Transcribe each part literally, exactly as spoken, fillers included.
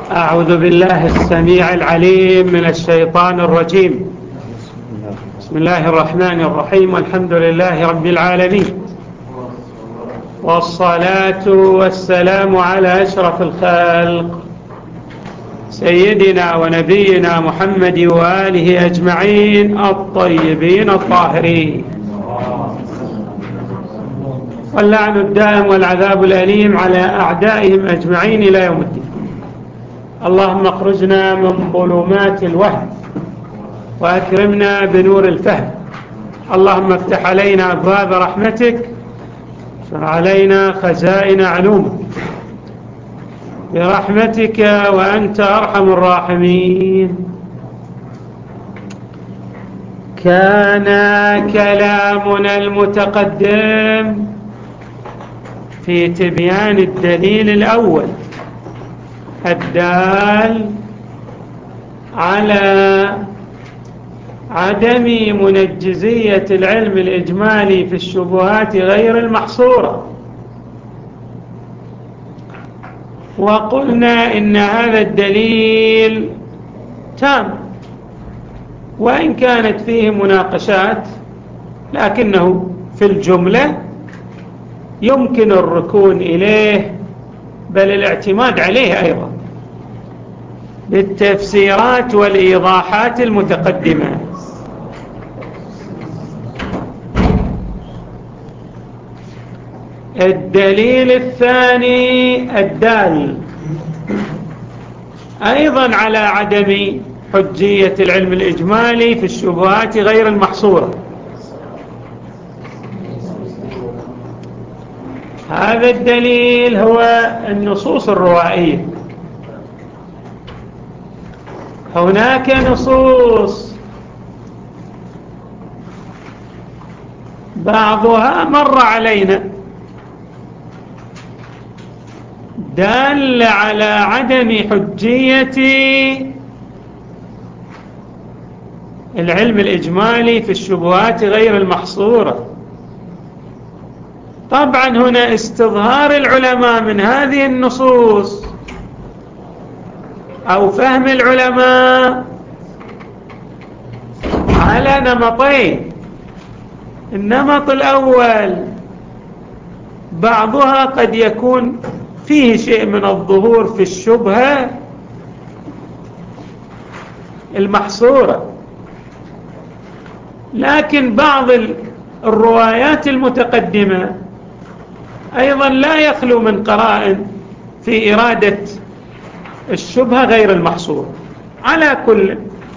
أعوذ بالله السميع العليم من الشيطان الرجيم. بسم الله الرحمن الرحيم، والحمد لله رب العالمين، والصلاة والسلام على أشرف الخلق سيدنا ونبينا محمد وآله أجمعين الطيبين الطاهرين، واللعن الدائم والعذاب الأليم على أعدائهم أجمعين إلى يوم الدين. اللهم اخرجنا من ظلمات الوهم وأكرمنا بنور الفهم. اللهم افتح علينا أبواب رحمتك وانشر علينا خزائن علومك برحمتك وأنت أرحم الراحمين. كان كلامنا المتقدم في تبيان الدليل الأول الدال على عدم منجزية العلم الإجمالي في الشبهات غير المحصورة، وقلنا إن هذا الدليل تام وإن كانت فيه مناقشات، لكنه في الجملة يمكن الركون إليه بل الاعتماد عليه أيضا بالتفسيرات والإيضاحات المتقدمة. الدليل الثاني الدال أيضا على عدم حجية العلم الإجمالي في الشبهات غير المحصورة. هذا الدليل هو النصوص الروائية. هناك نصوص بعضها مر علينا دال على عدم حجية العلم الإجمالي في الشبهات غير المحصورة. طبعا هنا استظهار العلماء من هذه النصوص أو فهم العلماء على نمطين. النمط الأول بعضها قد يكون فيه شيء من الظهور في الشبهة المحصورة، لكن بعض الروايات المتقدمة أيضا لا يخلو من قرائن في إرادة الشبهة غير المحصورة. على كل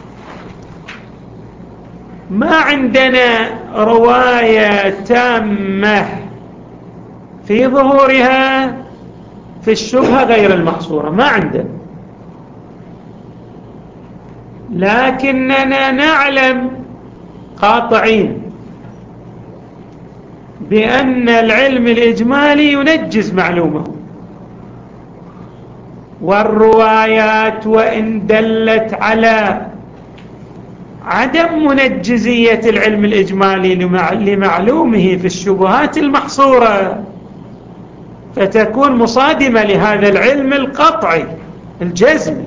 ما عندنا رواية تامة في ظهورها في الشبهة غير المحصورة، ما عندنا، لكننا نعلم قاطعين بأن العلم الإجمالي ينجز معلومه، والروايات وإن دلت على عدم منجزية العلم الإجمالي لمعلومه في الشبهات المحصورة فتكون مصادمة لهذا العلم القطعي الجزمي.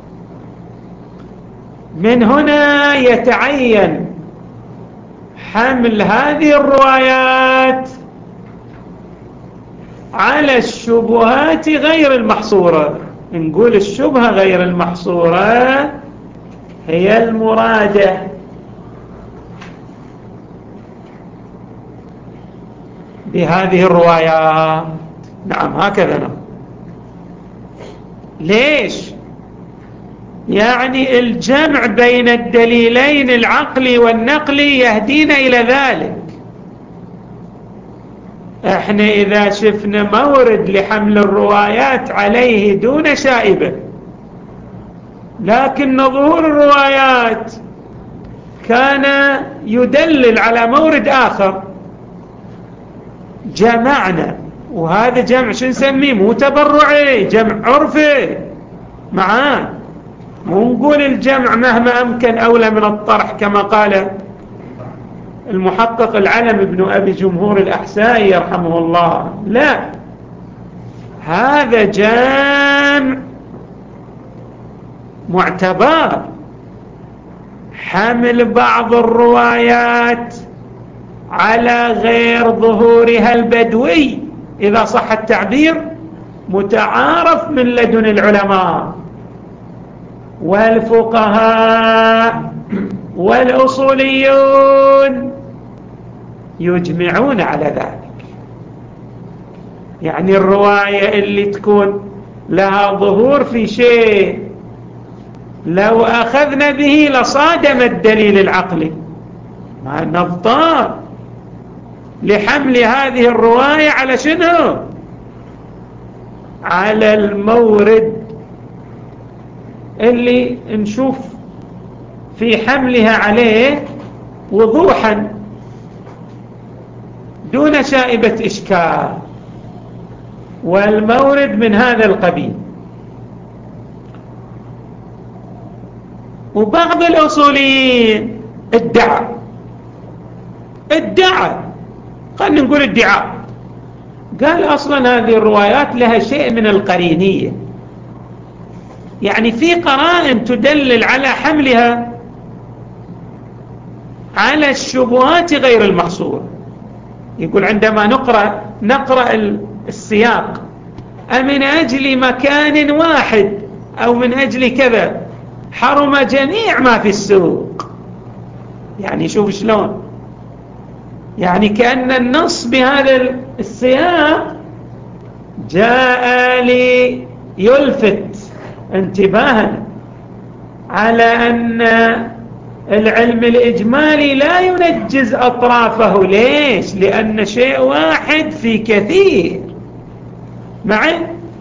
من هنا يتعين حمل هذه الروايات على الشبهات غير المحصورة. نقول الشبهة غير المحصورة هي المرادة بهذه الروايات. نعم هكذا نعم. ليش؟ يعني الجمع بين الدليلين العقلي والنقلي يهدينا إلى ذلك. احنا إذا شفنا مورد لحمل الروايات عليه دون شائبة، لكن ظهور الروايات كان يدلل على مورد آخر، جمعنا. وهذا جمع شو نسميه؟ مو تبرعي، جمع عرفي معاه. مو نقول الجمع مهما أمكن أولى من الطرح كما قال المحقق العلم ابن أبي جمهور الأحسائي يرحمه الله. لا، هذا جامع معتبر حمل بعض الروايات على غير ظهورها البدوي، إذا صح التعبير، متعارف من لدن العلماء والفقهاء والأصوليون يجمعون على ذلك. يعني الرواية اللي تكون لها ظهور في شيء لو أخذنا به لصادم الدليل العقلي، مع نضطر لحمل هذه الرواية على شنو؟ على المورد اللي نشوف في حملها عليه وضوحا دون شائبة إشكال، والمورد من هذا القبيل. وبعض الأصوليين ادعى ادعى خلينا نقول ادعاء، قال أصلا هذه الروايات لها شيء من القرينية، يعني في قرائن تدلل على حملها على الشبهات غير المحصورة. يقول عندما نقرأ نقرأ السياق أمن أجل مكان واحد أو من أجل كذا حرم جميع ما في السوق. يعني شوف شلون، يعني كأن النص بهذا السياق جاء ليلفت انتباهنا على أن العلم الإجمالي لا ينجز أطرافه. ليش؟ لأن شيء واحد في كثير معي.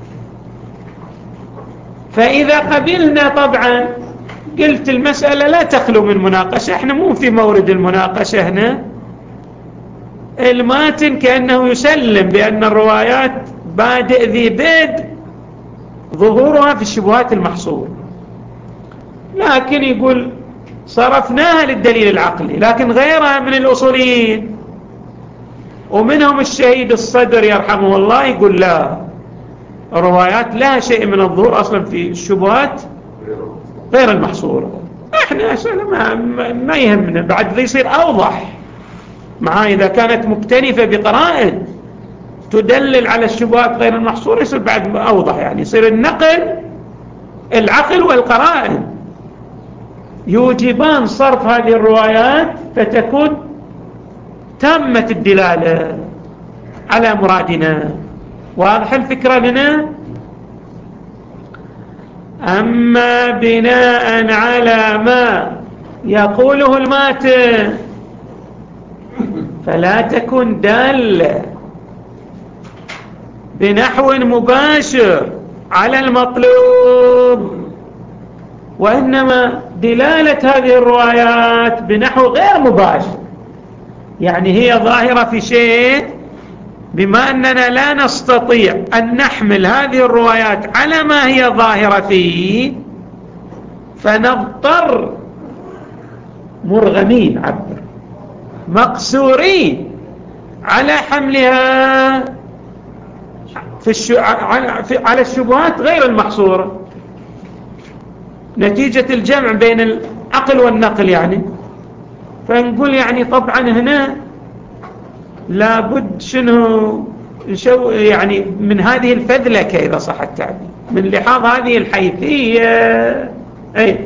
فإذا قبلنا طبعا قلت المسألة لا تخلو من مناقشة، احنا مو في مورد المناقشة هنا. الماتن كأنه يسلم بأن الروايات بادئ ذي بدء ظهورها في الشبهات المحصورة، لكن يقول صرفناها للدليل العقلي. لكن غيرها من الأصوليين ومنهم الشهيد الصدر يرحمه الله يقول لا، الروايات لها شيء من الظهور أصلا في الشبهات غير المحصورة. احنا ما, ما يهمنا، بعد ذي يصير أوضح معاه إذا كانت مكتنفة بقرائن تدلل على الشبهات غير المحصورة، يصير بعد أوضح، يعني يصير النقل العقل والقرائن يوجبان صرف هذه الروايات فتكون تامة الدلالة على مرادنا. واضح الفكرة لنا؟ أما بناء على ما يقوله الماتن فلا تكن دالة بنحو مباشر على المطلوب، وإنما دلالة هذه الروايات بنحو غير مباشر، يعني هي ظاهرة في شيء، بما أننا لا نستطيع أن نحمل هذه الروايات على ما هي ظاهرة فيه فنضطر مرغمين عبر مقصورين على حملها في الش... على الشبهات غير المحصورة نتيجة الجمع بين العقل والنقل. يعني فنقول يعني طبعا هنا لابد شنو نشو يعني من هذه الفذلكة إذا صح التعبير، من لحاظ هذه الحيثية، أي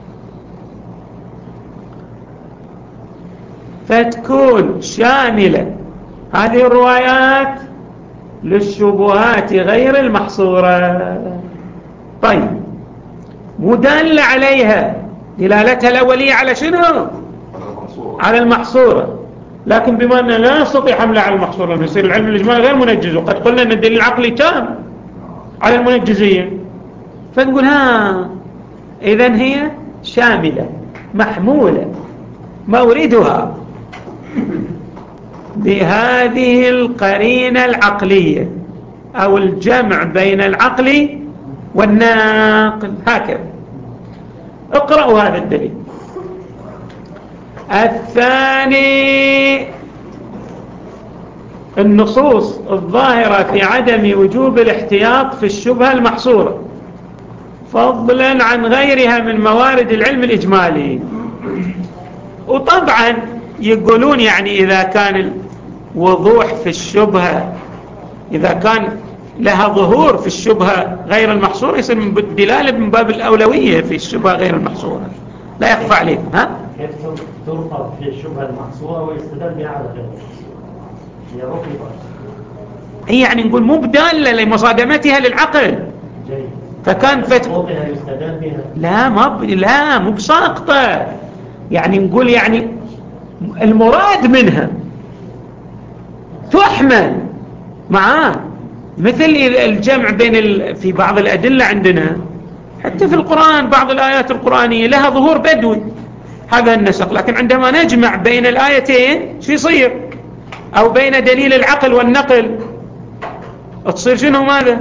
فتكون شاملة هذه الروايات للشبهات غير المحصورة. طيب مدل عليها دلالتها الأولية على شنو؟ على المحصورة، لكن بما أننا لا نستطيع حملها على المحصورة يصير العلم الإجمالي غير منجز، وقد قلنا أن الدليل العقلي تام على المنجزية، فنقول ها إذن هي شاملة محمولة موردها بهذه القرينة العقلية أو الجمع بين العقل والناقل. هكذا اقرأوا هذا الدليل. الثاني النصوص الظاهرة في عدم وجوب الاحتياط في الشبهة المحصورة، فضلا عن غيرها من موارد العلم الإجمالي. وطبعا يقولون يعني إذا كان الوضوح في الشبهة، إذا كان لها ظهور في الشبهة غير المحصورة، يصير من الدلالة من باب الأولوية في الشبهة غير المحصورة. لا يخفى عليكم. ها؟ كيف ترفض في الشبهة المحصورة ويستدل بها على غير المحصورة؟ هي رفضت. هي يعني نقول مو بدالة لمصادمتها للعقل. جيد. فكان فتح يستدل بها. لا ما ب... لا مو بساقطة. يعني نقول يعني المراد منها تحمل معاه، مثل الجمع بين ال... في بعض الأدلة عندنا حتى في القرآن بعض الآيات القرآنية لها ظهور بدوي، هذا النسق، لكن عندما نجمع بين الآيتين شو يصير؟ أو بين دليل العقل والنقل تصير شنو ماذا؟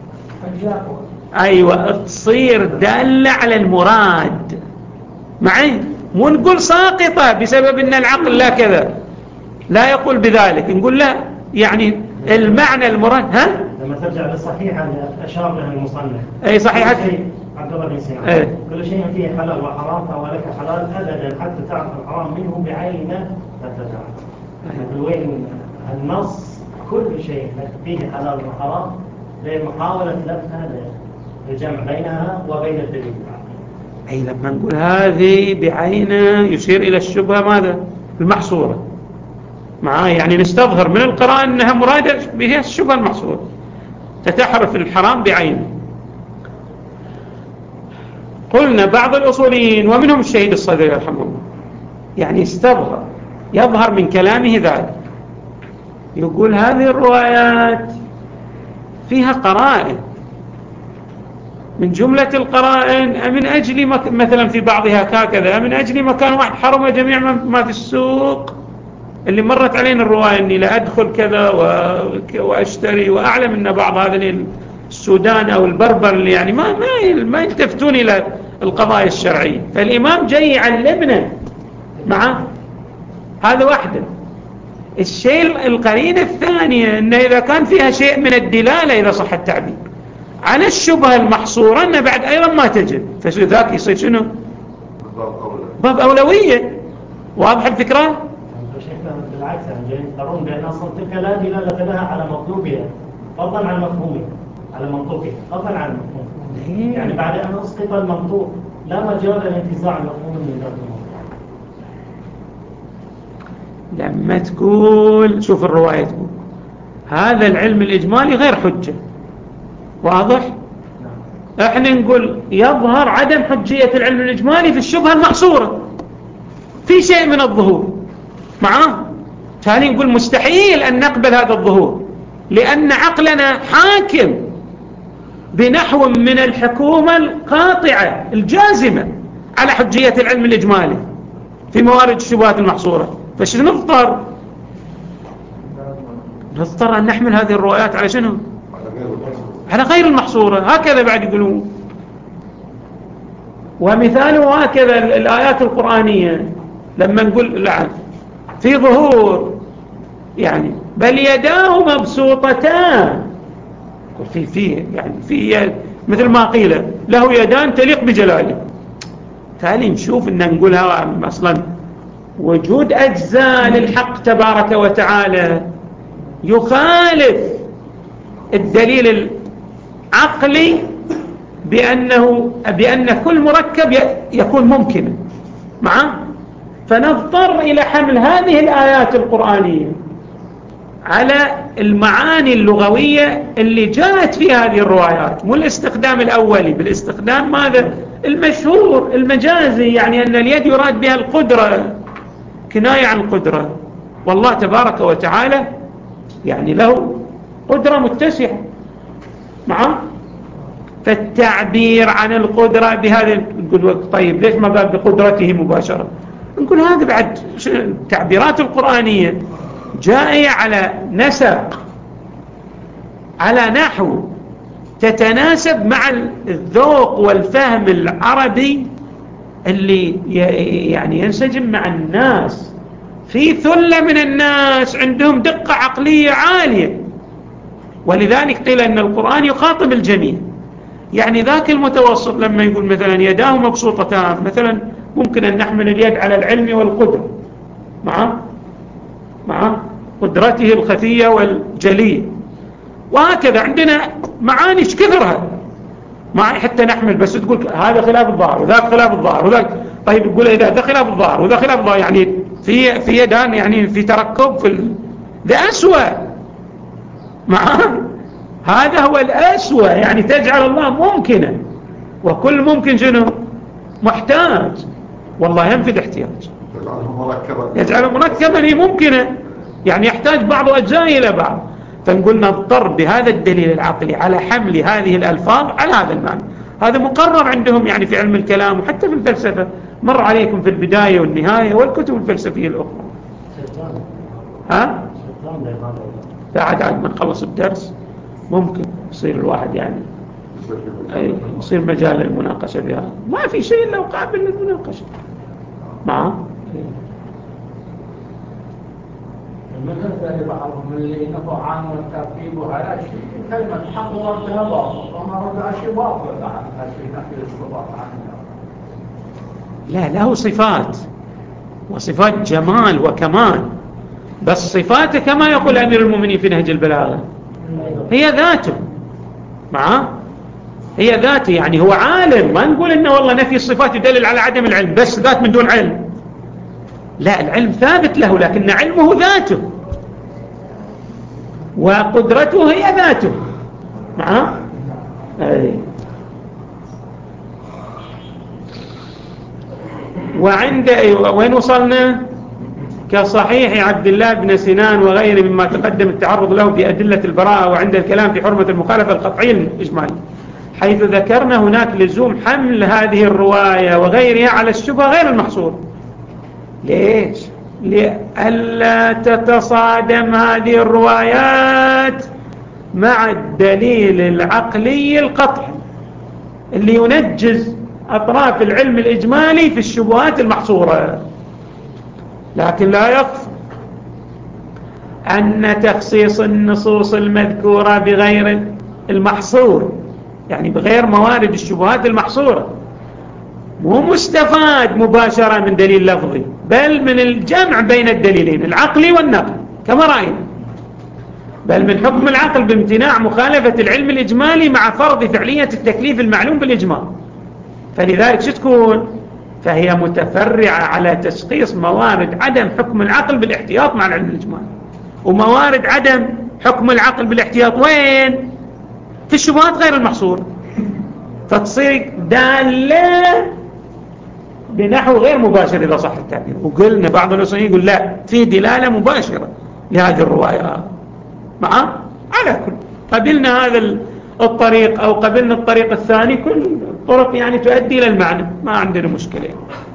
أيوة، تصير دالة على المراد معي، مو نقول ساقطة بسبب أن العقل لا كذا، لا يقول بذلك، نقول لا يعني المعنى المراد. ها؟ لما ترجع للصحيحة اللي أشار لها المصنف. أي صحيحة عبد الله بن سينا. أي. كل شيء فيه حلال وحرام فهو لك حلال أبدا حتى تعرف الحرام منه بعينه حتى تعرف. وين النص كل شيء فيه حلال وحرام لمحاولة لفها الجمع بينها وبين الدليل. أي لما نقول هذه بعينه يشير إلى الشبهة ماذا؟ المحصورة معاه، يعني نستظهر من القراءة أنها مرادة بها الشبهة المحصورة، تتحرف الحرام بعينه. قلنا بعض الأصوليين ومنهم الشهيد الصدري رحمه الله يعني استظهر يظهر من كلامه ذلك، يقول هذه الروايات فيها قرائن، من جملة القرائن من أجل مك... مثلا في بعضها هكذا من أجل مكان واحد حرم جميع ما في السوق، اللي مرت علينا الرواية أني لا أدخل كذا و... وأشتري، وأعلم أن بعض هذا السودان أو البربر اللي يعني ما ما, ما يلتفتون إلى القضايا الشرعية، فالإمام جاي يعلمنا معه هذا واحدة. الشيء القرينة الثانية أنه إذا كان فيها شيء من الدلالة إذا صح التعبير على الشبهة المحصورة أنه بعد أيضا ما تجد، فذاك يصير شنو؟ باب أولوية. واضح الفكرة؟ بالعكس يعني يقرون بأن أصلا تلك لا دلالة لها على مطلوبها فضلا عن مفهومها على منطوقها فضلا عن مفهومها، يعني بعد أن أسقط المنطوق لا مجال لانتزاع المفهوم من ذات المنطوق. لما تقول شوف الرواية تقول هذا العلم الإجمالي غير حجة، واضح؟ نعم. احنا نقول يظهر عدم حجية العلم الإجمالي في الشبهة المحصورة، في شيء من الظهور معاه، ثاني نقول مستحيل أن نقبل هذا الظهور لأن عقلنا حاكم بنحو من الحكومة القاطعة الجازمة على حجية العلم الإجمالي في موارد الشبهات المحصورة. فش نضطر نضطر أن نحمل هذه الروايات على شنو؟ على غير المحصورة، هكذا بعد يقولون. ومثاله هكذا الآيات القرآنية لما نقول لا في ظهور يعني بل يداه مبسوطتان، في في يعني في مثل ما قيل له يدان تليق بجلاله، تالي نشوف ان نقولها اصلا وجود اجزاء للحق تبارك وتعالى يخالف الدليل العقلي بانه بان كل مركب يكون ممكنا معه، فنضطر إلى حمل هذه الآيات القرآنية على المعاني اللغوية اللي جاءت في هذه الروايات، مو الاستخدام الأولي، بالاستخدام ماذا؟ المشهور المجازي، يعني أن اليد يراد بها القدرة، كناية عن القدرة، والله تبارك وتعالى يعني له قدرة متسعة معه، فالتعبير عن القدرة بهذا نقول طيب ليش ما قال بقدرته مباشرة؟ نقول هذا بعد التعبيرات القرآنية جاء على نسق على نحو تتناسب مع الذوق والفهم العربي اللي يعني ينسجم مع الناس. في ثلة من الناس عندهم دقة عقلية عالية، ولذلك قيل أن القرآن يخاطب الجميع، يعني ذاك المتوسط لما يقول مثلا يداه مبسوطتان، مثلا ممكن أن نحمل اليد على العلم والقدر مع مع قدرته الخفية والجلية، وهكذا عندنا معاني كثرها ما حتى نحمل، بس تقول هذا خلاف الظاهر وذاك خلاف الظاهر وذاك، طيب تقول إذا ده خلاف الظاهر وذا خلاف الظاهر، يعني في في يدان، يعني في تركب في ال... ده أسوأ مع هذا هو الأسوأ، يعني تجعل الله ممكنا، وكل ممكن شنو محتاج، والله ينفي الاحتياج، يجعله مركبا هي ممكنة، يعني يحتاج بعض أجزاء إلى بعض. فنقول نضطر بهذا الدليل العقلي على حمل هذه الألفاظ على هذا المعنى. هذا مقرر عندهم يعني في علم الكلام وحتى في الفلسفة، مر عليكم في البداية والنهاية والكتب الفلسفية الأخرى. ها؟ بعد عاد ما نخلص الدرس ممكن يصير الواحد يعني أي يصير مجال المناقشة بها، ما في شيء إلا قابل للمناقشة معه. المثل بعضهم اللي نفوا عن الترتيب وعلى شيء كلمة حق وردها باطل، وما ردها شيء باطل عن شيء نفي الصفات عنها. لا له صفات، وصفات جمال وكمال، بس صفاته كما يقول أمير المؤمنين في نهج البلاغة هي ذاته معه، هي ذاته، يعني هو عالم، ما نقول إنه والله نفي الصفات يدلل على عدم العلم، بس ذات من دون علم، لا العلم ثابت له، لكن علمه ذاته وقدرته هي ذاته معه. أي. وعند وين وصلنا؟ كصحيح عبد الله بن سنان وغيره مما تقدم التعرض له في أدلة البراءة، وعند الكلام في حرمة المخالفة القطعية الإجمالي، حيث ذكرنا هناك لزوم حمل هذه الرواية وغيرها على الشبهة غير المحصور. ليش؟ لئلا تتصادم هذه الروايات مع الدليل العقلي القطعي اللي ينجز أطراف العلم الإجمالي في الشبهات المحصورة. لكن لا يخفى أن تخصيص النصوص المذكورة بغير المحصور، يعني بغير موارد الشبهات المحصورة، مو مستفاد مباشرة من دليل لفظي، بل من الجمع بين الدليلين العقلي والنقل كما رأينا، بل من حكم العقل بامتناع مخالفة العلم الإجمالي مع فرض فعلية التكليف المعلوم بالإجمال. فلذلك شو تكون؟ فهي متفرعة على تشخيص موارد عدم حكم العقل بالاحتياط مع العلم الإجمالي، وموارد عدم حكم العقل بالاحتياط وين؟ في الشبهات غير المحصورة، فتصير دالة بنحو غير مباشر إذا صح التعبير. وقلنا بعض الأصوليين يقول لا، في دلالة مباشرة لهذه الرواية معه. على كل قبلنا هذا الطريق أو قبلنا الطريق الثاني، كل الطرق يعني تؤدي إلى المعنى، ما عندنا مشكلة.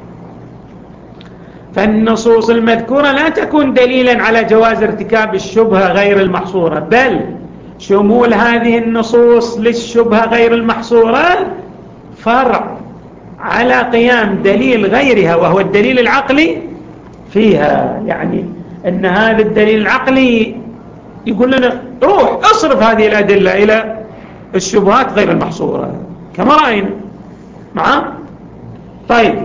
فالنصوص المذكورة لا تكون دليلا على جواز ارتكاب الشبهة غير المحصورة، بل شمول هذه النصوص للشبهة غير المحصورة فرع على قيام دليل غيرها وهو الدليل العقلي فيها. يعني أن هذا الدليل العقلي يقول لنا روح اصرف هذه الأدلة إلى الشبهات غير المحصورة كما رأينا معه. طيب،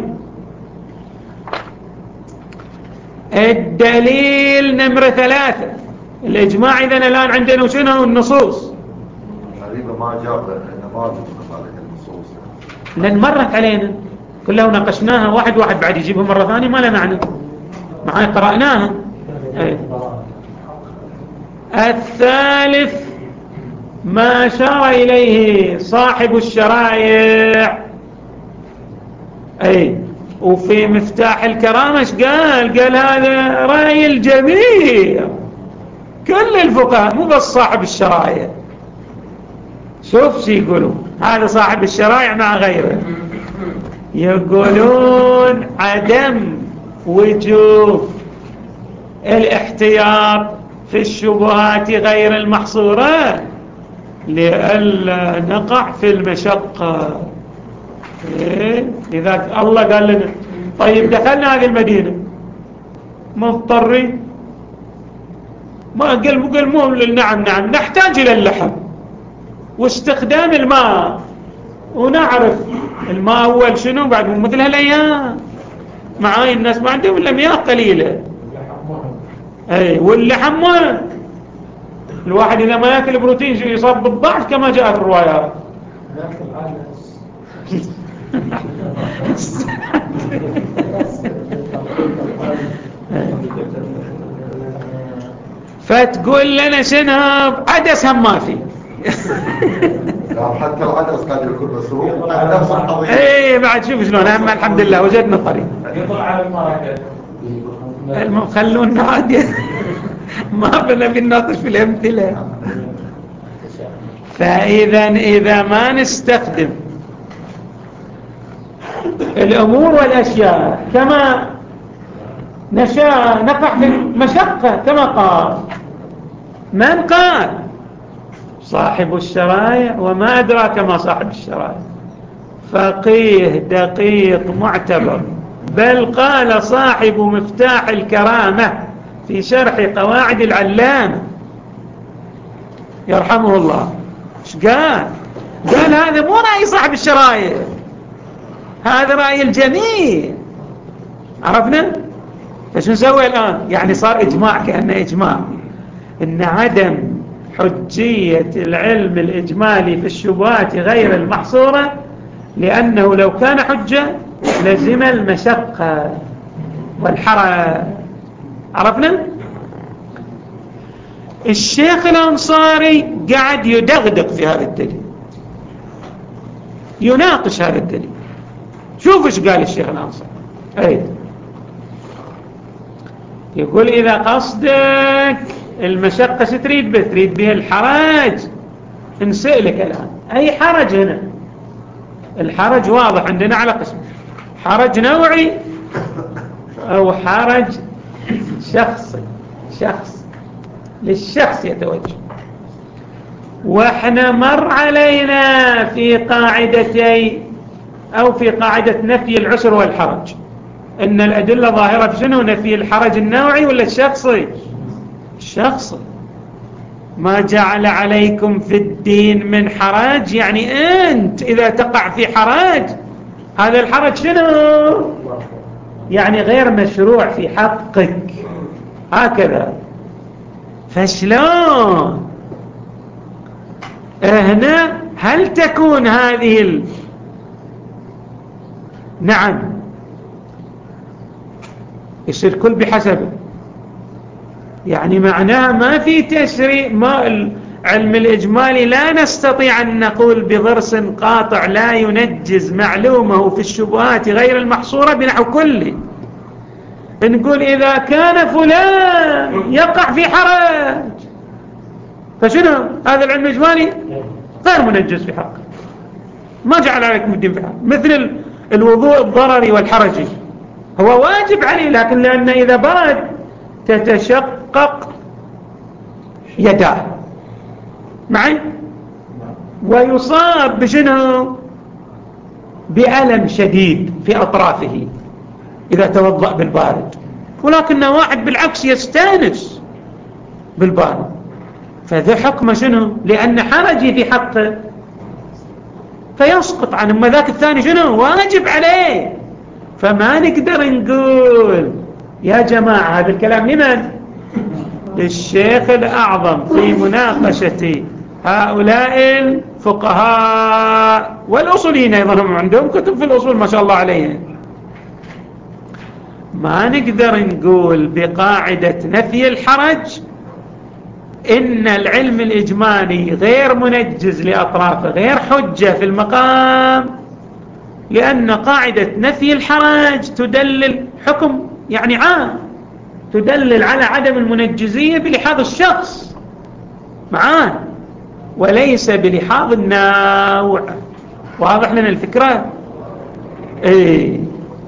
الدليل نمرة ثلاثة الإجماع. إذن الآن عندنا شنو؟ النصوص. غريبة ما جاب نماذج من النصوص لأن مرت علينا كلها وناقشناها واحد واحد، بعد يجيبها مرة ثانية ما له معنى، معاي قرأناها. أي. الثالث ما أشار إليه صاحب الشرائع. أي. وفي مفتاح الكرامة ايش قال؟ قال هذا رأي الجميع، كل الفقهاء مو بس صاحب الشرائع. شوف شي يقولوا، هذا صاحب الشرائع مع غيره يقولون عدم وجوب الاحتياط في الشبهات غير المحصورة لئلا نقع في المشقة. إيه؟ لذلك الله قال لنا طيب دخلنا هذه المدينة مضطرين، ما قال مو قال مو نعم نعم نحتاج إلى اللحم واستخدام الماء ونعرف الماء أول شنو بعد مو مثل هالأيام معاي الناس ما عندهم إلا مياه قليلة. أي واللحم ما الواحد إذا ما يأكل بروتين يصاب بالضعف كما جاء في الروايات. فتقول لنا شنو عدس هم ما في. حتى العدس قد يكون مسروق نفس القضية. ايه بعد شوف شلون اما الحمد لله وجدنا طريق. المهم خلونا عادي ما بنا بنناقش في الامثله. فاذا اذا ما نستخدم الامور والاشياء كما نشاء نقع في المشقه كما قال من قال صاحب الشرائع وما أدراك ما صاحب الشرائع فقيه دقيق معتبر بل قال صاحب مفتاح الكرامة في شرح قواعد العلامة يرحمه الله ايش قال؟ قال هذا مو رأي صاحب الشرائع هذا رأي الجميع. عرفنا؟ فشو نسوي الآن؟ يعني صار إجماع كأنه إجماع إن عدم حجية العلم الإجمالي في الشبهات غير المحصورة لأنه لو كان حجة لزم المشقة والحرج. عرفنا؟ الشيخ الأنصاري قاعد يدغدغ في هذا الدليل يناقش هذا الدليل. شوف ايش قال الشيخ الأنصاري. أي يقول إذا قصدك المشقة ستريد به تريد به الحرج نسألك الآن أي حرج هنا؟ الحرج واضح عندنا على قسم حرج نوعي أو حرج شخصي شخص للشخص يتوجه. وإحنا مر علينا في قاعدتي أو في قاعدة نفي العسر والحرج إن الأدلة ظاهرة في شنو؟ نفي الحرج النوعي ولا الشخصي؟ الشخصي. ما جعل عليكم في الدين من حرج يعني أنت إذا تقع في حرج هذا الحرج شنو؟ يعني غير مشروع في حقك هكذا. فشلون هنا هل تكون هذه ال... نعم يصير كل بحسبه يعني معناها ما في تشريع ما العلم الإجمالي لا نستطيع أن نقول بضرس قاطع لا ينجز معلومه في الشبهات غير المحصورة بنحو كله. نقول إذا كان فلان يقع في حرج فشنو هذا العلم الإجمالي غير منجز في حقه ما جعل عليكم الدين في حقه. مثل الوضوء الضرري والحرجي هو واجب عليه لكن لأنه إذا برد تتشقق يداه معي ويصاب بشنو بألم شديد في أطرافه إذا توضأ بالبارد ولكن واحد بالعكس يستانس بالبارد فذا حكمه شنو لأن حرجي في حقه فيسقط عنه. أما ذاك الثاني شنو واجب عليه. فما نقدر نقول يا جماعة هذا الكلام لمن؟ للشيخ الأعظم في مناقشة هؤلاء الفقهاء والأصولين أيضا هم عندهم كتب في الأصول ما شاء الله عليهم. ما نقدر نقول بقاعدة نفي الحرج إن العلم الإجمالي غير منجز لأطرافه غير حجة في المقام لأن قاعدة نفي الحرج تدلل حكم يعني عام تدلل على عدم المنجزية بلحاظ الشخص معاه وليس بلحاظ النوع. واضح لنا الفكرة؟ ايه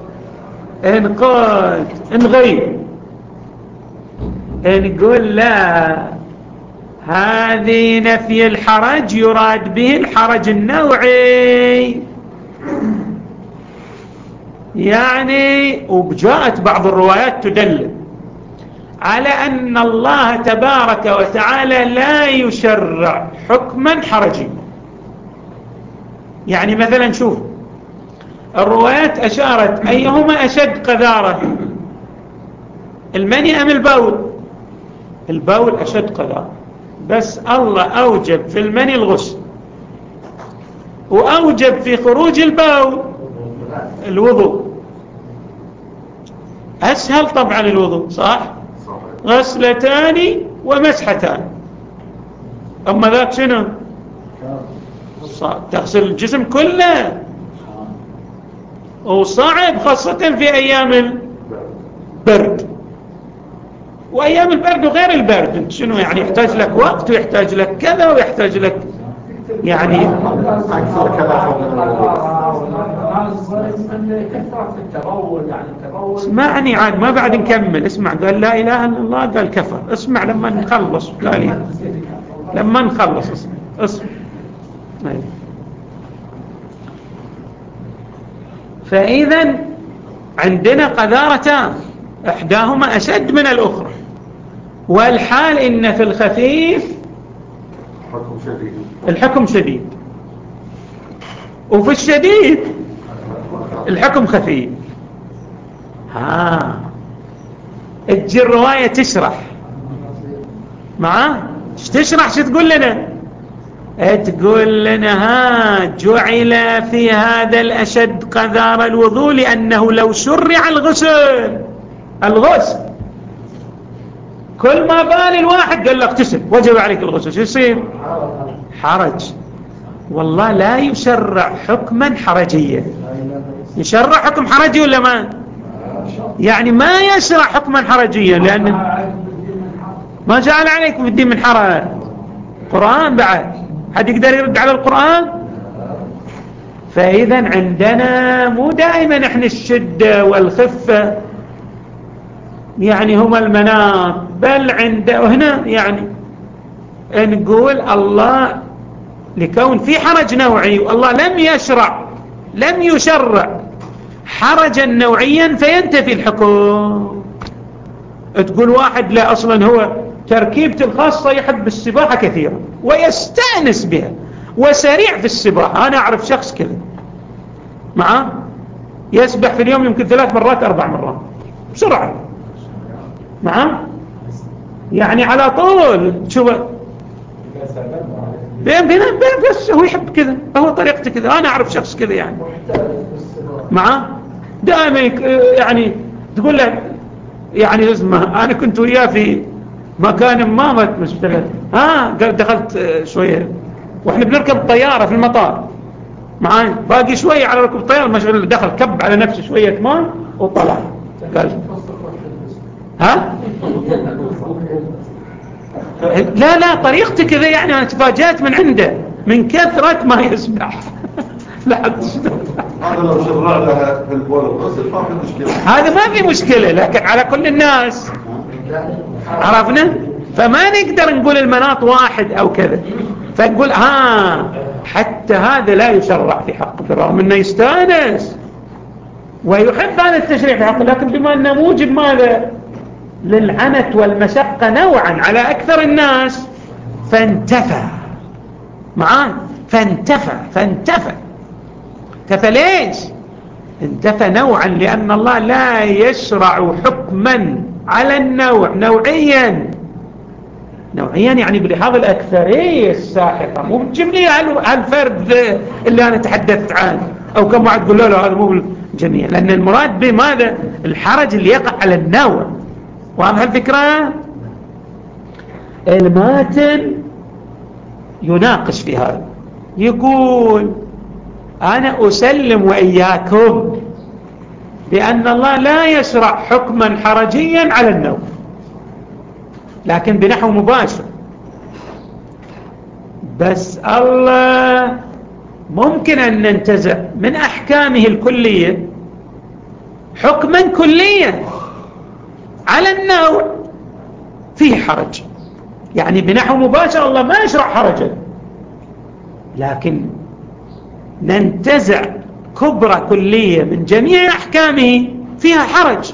نقول نغير نقول لا هذه نفي الحرج يراد به الحرج النوعي يعني. وجاءت بعض الروايات تدل على أن الله تبارك وتعالى لا يشرع حكما حرجي يعني مثلا شوف الروايات أشارت أيهما أشد قذارة، المني أم البول؟ البول أشد قذارة، بس الله أوجب في المني الغسل، وأوجب في خروج البول الوضوء. أسهل طبعا الوضوء، صح؟ غسلتان ومسحتان. أما ذاك شنو؟ تغسل الجسم كله، وصعب خاصة في أيام البرد. وأيام البرد وغير البرد انت شنو يعني؟ يحتاج لك وقت ويحتاج لك كذا ويحتاج لك يعني اسمعني عاد ما بعد نكمل. اسمع، قال لا إله إلا الله، قال كفر. اسمع لما نخلص، قال إيه؟ لما نخلص اسمع اسمع. فإذا عندنا قذارتان إحداهما أشد من الأخرى، والحال إن في الخفيف حكم شديد، الحكم شديد، وفي الشديد الحكم خفيف. ها تجي الرواية تشرح معاه. ايش تشرح؟ ايش تقول لنا؟ تقول لنا ها جعل في هذا الأشد قذار الوضوء لأنه لو شرع الغسل الغسل كل ما بال الواحد قال له اغتسل وجب عليك الغسل، شو يصير؟ حرج. والله لا يشرع حكما حرجيا. يشرع حكم حرجي ولا ما؟ يعني ما يشرع حكما حرجيا، لأن ما جعل عليكم في الدين من حرج. قرآن بعد حد يقدر يرد على القرآن؟ فإذا عندنا مو دائما احنا الشدة والخفة يعني هما المناط، بل عند هنا يعني نقول الله لكون في حرج نوعي، والله لم يشرع لم يشرع حرجا نوعيا فينتفي الحكم. تقول واحد لا أصلا هو تركيبته الخاصة يحب السباحة كثيرا ويستأنس بها وسريع في السباحة. أنا أعرف شخص كذا معه يسبح في اليوم يمكن ثلاث مرات أربع مرات بسرعة معه، يعني على طول. شوف بين بين بس هو يحب كذا، هو طريقته كذا. أنا أعرف شخص كذا يعني معه دائما يعني تقول له يعني اسمه أنا كنت وياه في مكان ما ما مشتغل، ها دخلت شوية واحنا بنركب الطيارة في المطار معاي، باقي شوية على ركب الطيارة مشغول، دخل كب على نفسه شوية ماء وطلع. قال ها لا لا طريقتي كذا يعني. أنا تفاجأت من عنده من كثرة ما يسبح. لا هذا لو شرع لها في البول الغسل ما في مشكلة، هذا ما في مشكلة، لكن على كل الناس عرفنا. فما نقدر نقول المناط واحد أو كذا، فنقول ها حتى هذا لا يشرع في حقه بالرغم أنه يستانس ويحب هذا التشريع في حقه، لكن بما أنه موجب ماذا للعنت والمشقة نوعا على أكثر الناس فانتفى معاه، فانتفى فانتفى انتفى ليش؟ انتفى نوعا لأن الله لا يشرع حكما على النوع نوعيا. نوعيا يعني بلحاظ الأكثرية الساحقة، مو بالجملية هالفرد اللي أنا تحدثت عنه أو كم واحد تقول له لا هذا مو بالجميع، لأن المراد بماذا الحرج اللي يقع على النوع. واضح الفكرة؟ الماتن يناقش في هذا، يقول أنا أسلم وإياكم بأن الله لا يشرع حكما حرجيا على النوع، لكن بنحو مباشر. بس الله ممكن أن ننتزع من أحكامه الكلية حكما كليا على النوع فيه حرج، يعني بنحو مباشر الله ما يشرع حرجا، لكن ننتزع كبرى كلية من جميع أحكامه فيها حرج.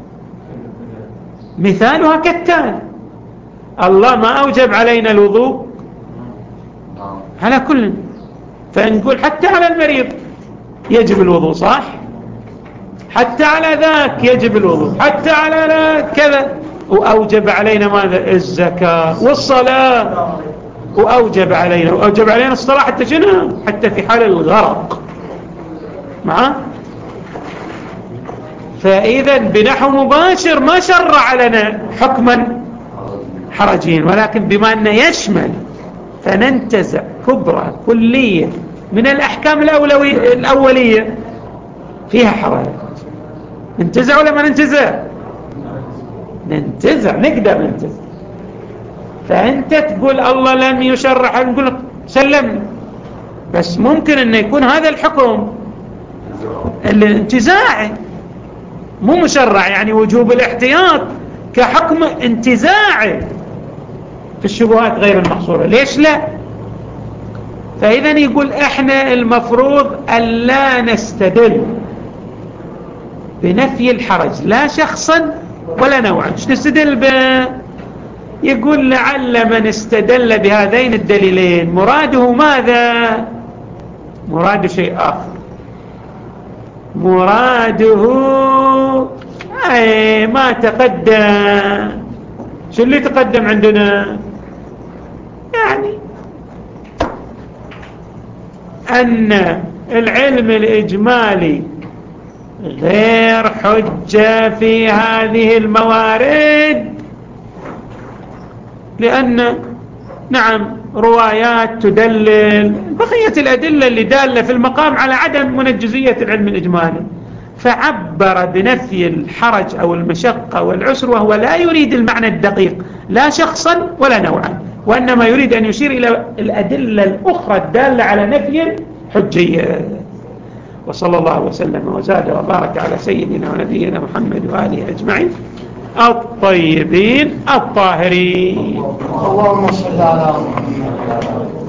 مثالها كالتالي: الله ما أوجب علينا الوضوء على كل، فنقول حتى على المريض يجب الوضوء، صح؟ حتى على ذاك يجب الوضوء، حتى على ذاك كذا. وأوجب علينا ماذا؟ الزكاة والصلاة. وأوجب علينا وأوجب علينا الصلاة حتى شنو؟ حتى في حال الغرق معه. فإذا بنحو مباشر ما شرع لنا حكما حرجين، ولكن بما أنه يشمل فننتزع كبرى كلية من الأحكام الأولوية الأولية فيها حرج. ننتزع ولا ما ننتزع؟ ننتزع، نقدر ننتزع. فأنت تقول الله لم يشرع، نقول لك سلمنا، بس ممكن أن يكون هذا الحكم الانتزاعي مو مشرع، يعني وجوب الاحتياط كحكم انتزاعي في الشبهات غير المحصورة. ليش لا؟ فإذا يقول احنا المفروض أن لا نستدل بنفي الحرج لا شخصا ولا نوعا. ايش نستدل به؟ يقول لعل من استدل بهذين الدليلين مراده ماذا؟ مراده شيء آخر، مراده أي ما تقدم. شو اللي تقدم عندنا؟ يعني أن العلم الإجمالي غير حجة في هذه الموارد، لأن نعم روايات تدلل بقية الأدلة اللي دالة في المقام على عدم منجزية العلم الإجمالي، فعبر بنفي الحرج أو المشقة والعسر، وهو لا يريد المعنى الدقيق لا شخصا ولا نوعا، وإنما يريد أن يشير إلى الأدلة الأخرى الدالة على نفي الحجية. وصلى الله وسلم وزاد وبارك على سيدنا ونبينا محمد وآله أجمعين الطيبين الطاهرين. اللهم صل على محمد.